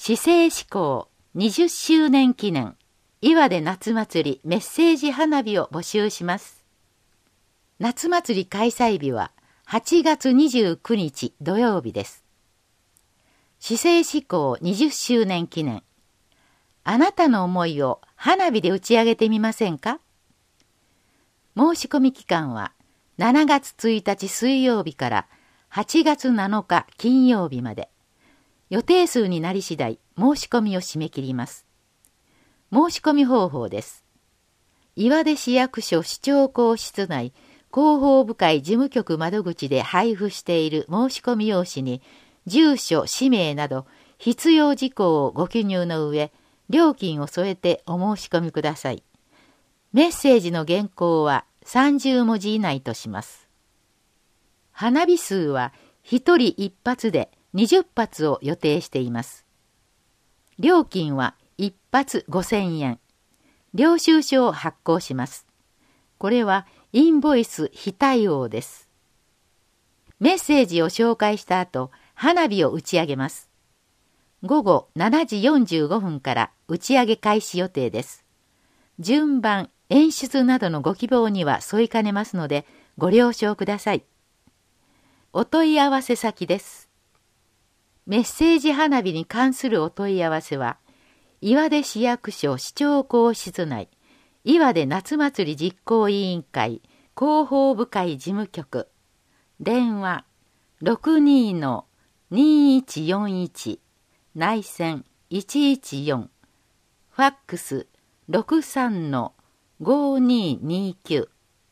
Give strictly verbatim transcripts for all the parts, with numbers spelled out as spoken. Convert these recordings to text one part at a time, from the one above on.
市政施行にじゅっしゅうねん記念岩手夏祭りメッセージ花火を募集します。夏祭り開催日ははちがつにじゅうくにち土曜日です。市政施行にじゅっしゅうねん記念、あなたの思いを花火で打ち上げてみませんか？申し込み期間はしちがつついたち水曜日からはちがつなのか金曜日まで。予定数になり次第申し込みを締め切ります。申し込み方法です。岩出市役所市長公室内広報部会事務局窓口で配布している申し込み用紙に住所、氏名など必要事項をご記入の上、料金を添えてお申し込みください。メッセージの原稿はさんじゅうもじ以内とします。花火数はひとりいっぱつでにじゅっぱつを予定しています。料金はいっぱつごせんえん。領収書を発行します。これはインボイス非対応です。メッセージを紹介した後、花火を打ち上げます。ごごしちじよんじゅうごふんから打ち上げ開始予定です。順番、演出などのご希望には添いかねますのでご了承ください。お問い合わせ先です。メッセージ花火に関するお問い合わせは、岩出市役所市長公室内、岩出夏祭り実行委員会広報部会事務局、電話 ろくにーにーいちよんいち、内線いちいちよん、ファックス ろくさんのごにーにーきゅう。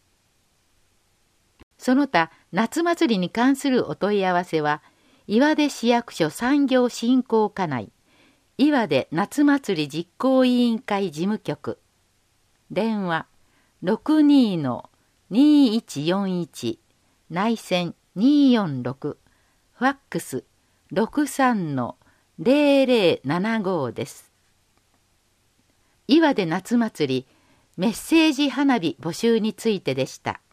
その他、夏祭りに関するお問い合わせは、岩出市役所産業振興課内、岩出夏祭り実行委員会事務局、電話 ろくにーのにーいちよんいち、内線にーよんろく、ファックス ろくさんのぜろぜろななご です。岩出夏祭りメッセージ花火募集についてでした。